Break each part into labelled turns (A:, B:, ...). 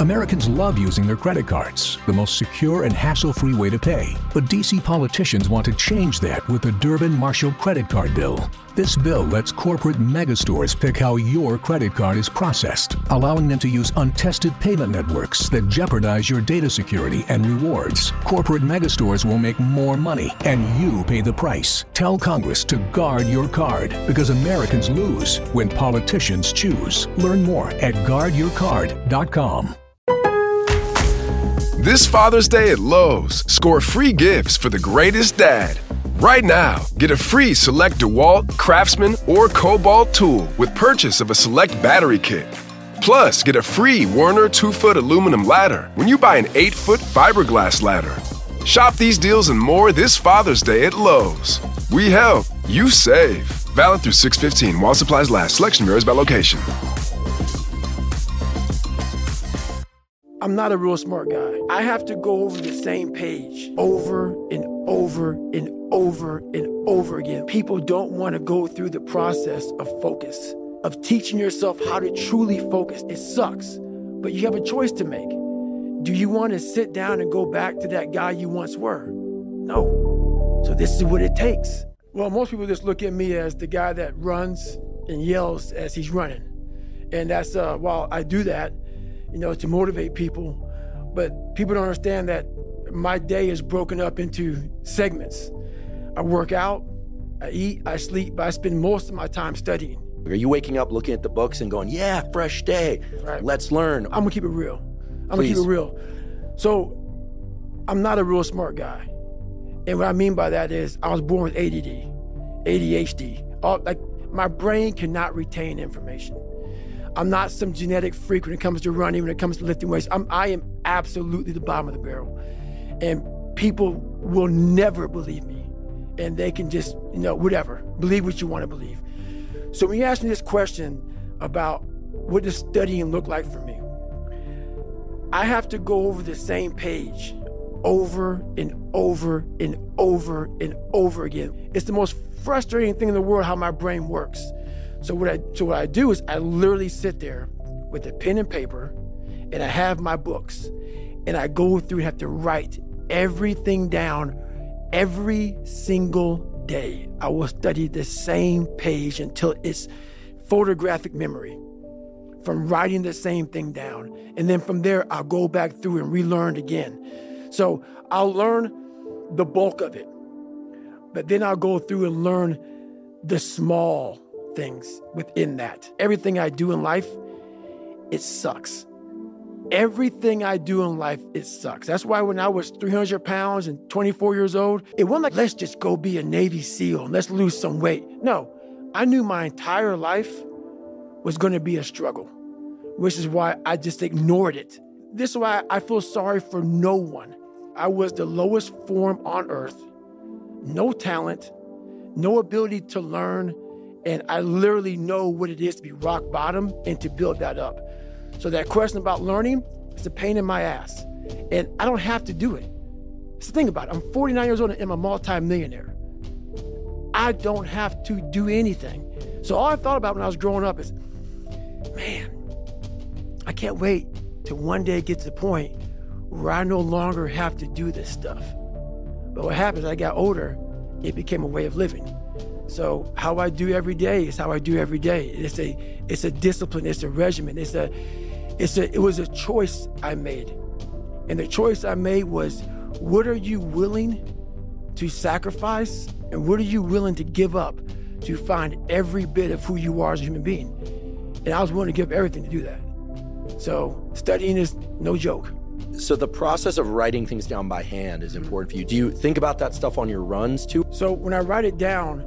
A: Americans love using their credit cards, the most secure and hassle-free way to pay. But D.C. politicians want to change that with the Durbin-Marshall credit card bill. This bill lets corporate megastores pick how your credit card is processed, allowing them to use untested payment networks that jeopardize your data security and rewards. Corporate megastores will make more money, and you pay the price. Tell Congress to guard your card, because Americans lose when politicians choose. Learn more at guardyourcard.com.
B: This Father's Day at Lowe's, score free gifts for the greatest dad. Right now, get a free select DeWalt, Craftsman, or Cobalt tool with purchase of a select battery kit. Plus, get a free Werner 2-foot aluminum ladder when you buy an 8-foot fiberglass ladder. Shop these deals and more this Father's Day at Lowe's. We help, you save. Valid through 6/15 while supplies last. Selection varies by location.
C: I'm not a real smart guy. I have to go over the same page over and over and over and over again. People don't want to go through the process of focus, of teaching yourself how to truly focus. It sucks, but you have a choice to make. Do you want to sit down and go back to that guy you once were? No. So this is what it takes. Well, most people just look at me as the guy that runs and yells as he's running. And that's, while I do that, to motivate people, but people don't understand that my day is broken up into segments. I work out, I eat, I sleep, but I spend most of my time studying.
D: Are you waking up looking at the books and going, yeah, fresh day, right, let's learn?
C: I'm gonna keep it real. So I'm not a real smart guy. And what I mean by that is I was born with ADD, ADHD. My brain cannot retain information. I'm not some genetic freak when it comes to running, when it comes to lifting weights. I am absolutely the bottom of the barrel. And people will never believe me. And they can just, whatever, believe what you want to believe. So when you ask me this question about what does studying look like for me, I have to go over the same page over and over and over and over again. It's the most frustrating thing in the world how my brain works. So what I do is I literally sit there with a pen and paper, and I have my books, and I go through and have to write everything down every single day. I will study the same page until it's photographic memory from writing the same thing down. And then from there, I'll go back through and relearn again. So I'll learn the bulk of it, but then I'll go through and learn the small things within that. Everything I do in life, it sucks. Everything I do in life, it sucks. That's why when I was 300 pounds and 24 years old, it wasn't like, let's just go be a Navy SEAL and let's lose some weight. No, I knew my entire life was going to be a struggle, which is why I just ignored it. This is why I feel sorry for no one. I was the lowest form on earth, no talent, no ability to learn, and I literally know what it is to be rock bottom and to build that up. So that question about learning is a pain in my ass. And I don't have to do it. So think about it. I'm 49 years old and I'm a multi-millionaire. I don't have to do anything. So all I thought about when I was growing up is, man, I can't wait to one day get to the point where I no longer have to do this stuff. But what happened as I got older, it became a way of living. So how I do every day is how I do every day. It's a discipline, it's a regimen, it was a choice I made. And the choice I made was, what are you willing to sacrifice and what are you willing to give up to find every bit of who you are as a human being? And I was willing to give everything to do that. So studying is no joke.
D: So the process of writing things down by hand is important for you. Do you think about that stuff on your runs too?
C: So when I write it down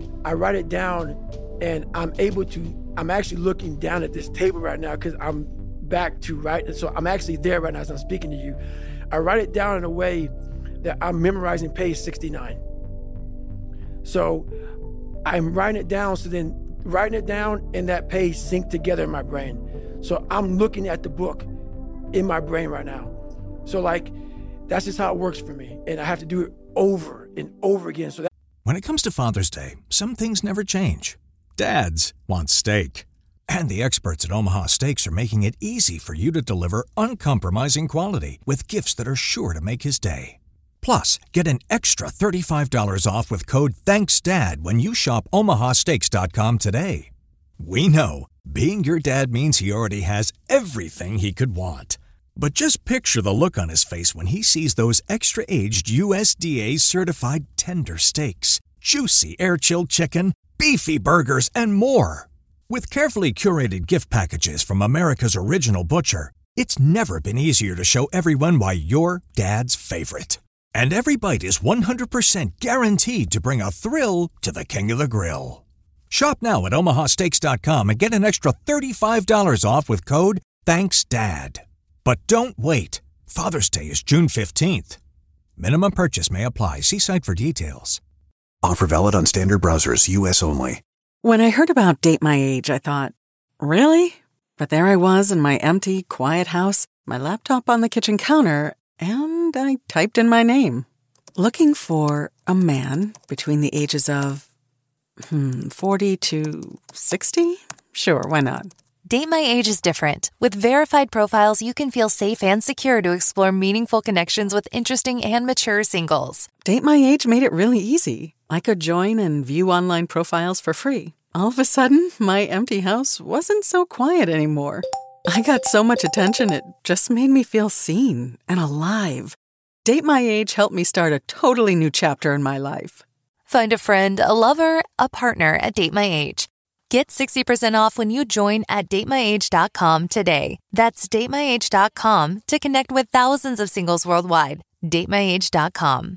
C: and I'm actually looking down at this table right now because I'm back to write. So I'm actually there right now as I'm speaking to you. I write it down in a way that I'm memorizing page 69. So I'm writing it down, so then writing it down and that page sync together in my brain. So I'm looking at the book in my brain right now. So that's just how it works for me. And I have to do it over and over again.
E: When it comes to Father's Day, some things never change. Dads want steak. And the experts at Omaha Steaks are making it easy for you to deliver uncompromising quality with gifts that are sure to make his day. Plus, get an extra $35 off with code THANKSDAD when you shop omahasteaks.com today. We know, being your dad means he already has everything he could want. But just picture the look on his face when he sees those extra-aged USDA-certified tender steaks, juicy air-chilled chicken, beefy burgers, and more. With carefully curated gift packages from America's original butcher, it's never been easier to show everyone why you're Dad's favorite. And every bite is 100% guaranteed to bring a thrill to the king of the grill. Shop now at omahasteaks.com and get an extra $35 off with code THANKSDAD. But don't wait. Father's Day is June 15th. Minimum purchase may apply. See site for details.
F: Offer valid on standard browsers, U.S. only.
G: When I heard about Date My Age, I thought, really? But there I was in my empty, quiet house, my laptop on the kitchen counter, and I typed in my name. Looking for a man between the ages of 40 to 60? Sure, why not?
H: Date My Age is different. With verified profiles, you can feel safe and secure to explore meaningful connections with interesting and mature singles.
G: Date My Age made it really easy. I could join and view online profiles for free. All of a sudden, my empty house wasn't so quiet anymore. I got so much attention, it just made me feel seen and alive. Date My Age helped me start a totally new chapter in my life.
H: Find a friend, a lover, a partner at Date My Age. Get 60% off when you join at datemyage.com today. That's datemyage.com to connect with thousands of singles worldwide. datemyage.com.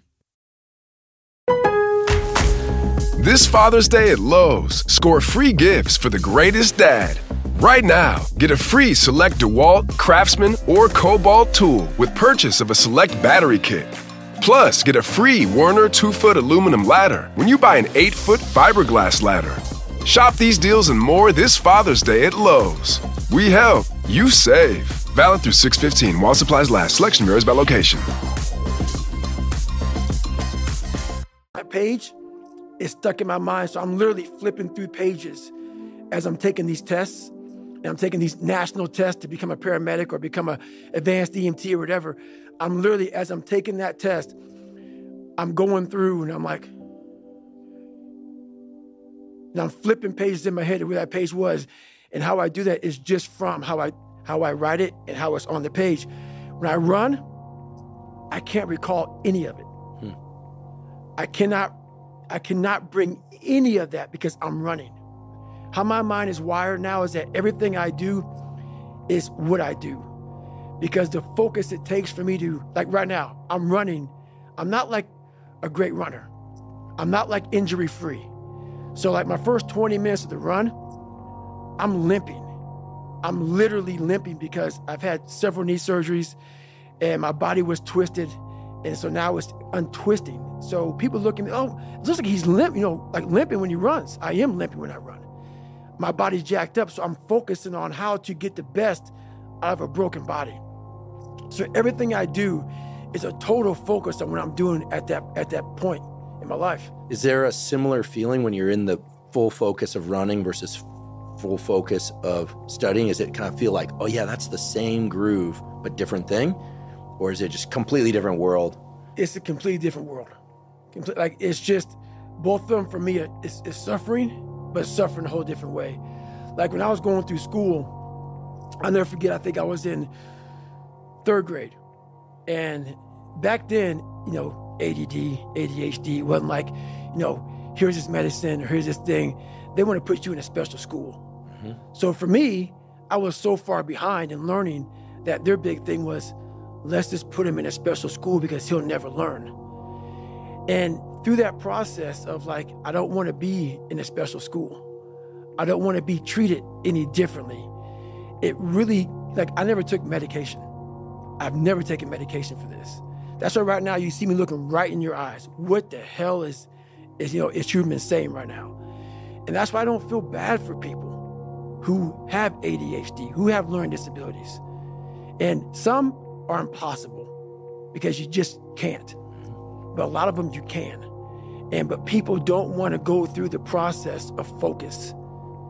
B: This Father's Day at Lowe's, score free gifts for the greatest dad. Right now, get a free select DeWalt, Craftsman, or Cobalt tool with purchase of a select battery kit. Plus, get a free Werner 2-foot aluminum ladder when you buy an 8-foot fiberglass ladder. Shop these deals and more this Father's Day at Lowe's. We help, you save. Valid through 6/15 while supplies last. Selection varies by location.
C: My page is stuck in my mind, so I'm literally flipping through pages as I'm taking these tests. And I'm taking these national tests to become a paramedic or become an advanced EMT or whatever. I'm literally, as I'm taking that test, I'm going through and I'm like, and I'm flipping pages in my head of where that page was. And how I do that is just from how I write it and how it's on the page. When I run, I can't recall any of it. I cannot bring any of that because I'm running. How my mind is wired now is that everything I do is what I do. Because the focus it takes for me to, like right now, I'm running. I'm not like a great runner. I'm not like injury free. So like my first 20 minutes of the run, I'm limping. I'm literally limping because I've had several knee surgeries and my body was twisted. And so now it's untwisting. So people look at me, oh, it looks like he's limp, like limping when he runs. I am limping when I run. My body's jacked up, so I'm focusing on how to get the best out of a broken body. So everything I do is a total focus on what I'm doing at that point in my life.
D: Is there a similar feeling when you're in the full focus of running versus full focus of studying? Is it kind of feel like, oh yeah, that's the same groove, but different thing? Or is it just completely different world?
C: It's a completely different world. It's just, both of them for me is suffering, but suffering a whole different way. Like when I was going through school, I'll never forget, I think I was in 3rd grade. And back then, ADD, ADHD wasn't like, here's this medicine or here's this thing. They want to put you in a special school. Mm-hmm. So for me, I was so far behind in learning that their big thing was, let's just put him in a special school because he'll never learn. And through that process of like, I don't want to be in a special school. I don't want to be treated any differently. It really, I never took medication. I've never taken medication for this. That's why right now you see me looking right in your eyes. What the hell is you've been saying right now? And that's why I don't feel bad for people who have ADHD, who have learning disabilities. And some are impossible because you just can't. But a lot of them you can. But people don't want to go through the process of focus.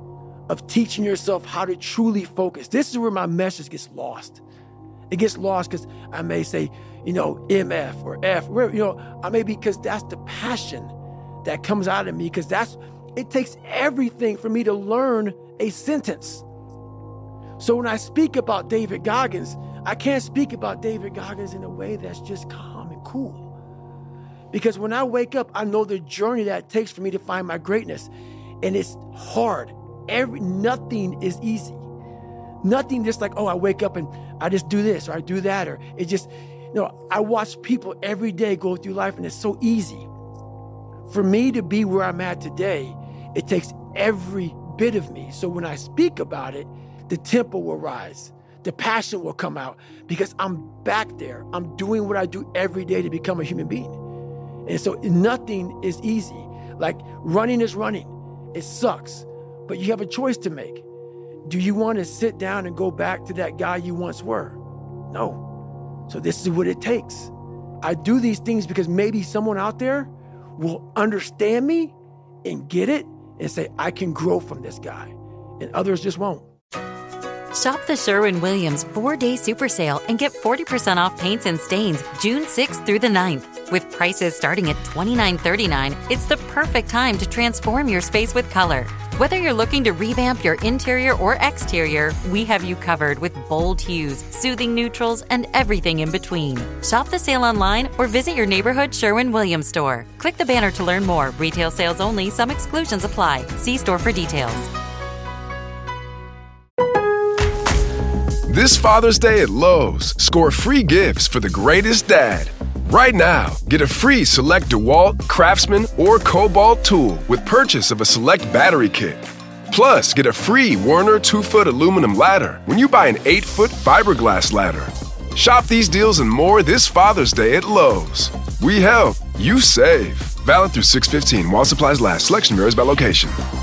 C: of teaching yourself how to truly focus. This is where my message gets lost. It gets lost because I may say, MF or F, I may, because that's the passion that comes out of me, because it takes everything for me to learn a sentence. So when I speak about David Goggins, I can't speak about David Goggins in a way that's just calm and cool. Because when I wake up, I know the journey that it takes for me to find my greatness. And it's hard. Nothing is easy. Nothing just like, I wake up and I just do this or I do that, or it just, I watch people every day go through life and it's so easy. For me to be where I'm at today, it takes every bit of me. So when I speak about it, the tempo will rise. The passion will come out because I'm back there. I'm doing what I do every day to become a human being. And so nothing is easy. Like running is running. It sucks, but you have a choice to make. Do you want to sit down and go back to that guy you once were? No. So this is what it takes. I do these things because maybe someone out there will understand me and get it and say, I can grow from this guy. And others just won't.
H: Shop the Sherwin-Williams 4-Day Super Sale and get 40% off paints and stains June 6th through the 9th. With prices starting at $29.39, it's the perfect time to transform your space with color. Whether you're looking to revamp your interior or exterior, we have you covered with bold hues, soothing neutrals, and everything in between. Shop the sale online or visit your neighborhood Sherwin-Williams store. Click the banner to learn more. Retail sales only. Some exclusions apply. See store for details.
B: This Father's Day at Lowe's, score free gifts for the greatest dad. Right now, get a free select DeWalt, Craftsman, or Cobalt tool with purchase of a select battery kit. Plus, get a free Werner 2-foot aluminum ladder when you buy an 8-foot fiberglass ladder. Shop these deals and more this Father's Day at Lowe's. We help, you save. Valid through 6/15 while supplies last. Selection varies by location.